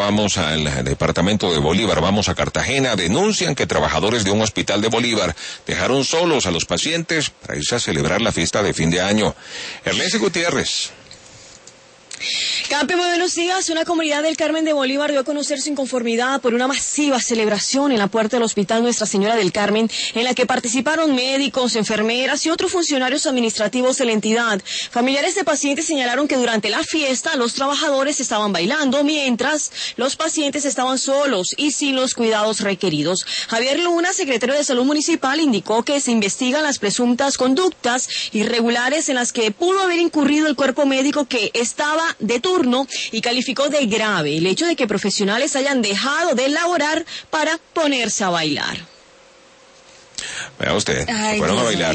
vamos al departamento de Bolívar, vamos a Cartagena. Denuncian que trabajadores de un hospital de Bolívar dejaron solos a los pacientes para irse a celebrar la fiesta de fin de año. Ernesto Gutiérrez. Campe, muy buenos días. Una comunidad del Carmen de Bolívar dio a conocer su inconformidad por una masiva celebración en la puerta del Hospital Nuestra Señora del Carmen, en la que participaron médicos, enfermeras y otros funcionarios administrativos de la entidad. Familiares de pacientes señalaron que durante la fiesta los trabajadores estaban bailando, mientras los pacientes estaban solos y sin los cuidados requeridos. Javier Luna, secretario de Salud Municipal, indicó que se investigan las presuntas conductas irregulares en las que pudo haber incurrido el cuerpo médico que estaba de turno, y calificó de grave el hecho de que profesionales hayan dejado de laborar para ponerse a bailar. Vea usted, fueron a bailar.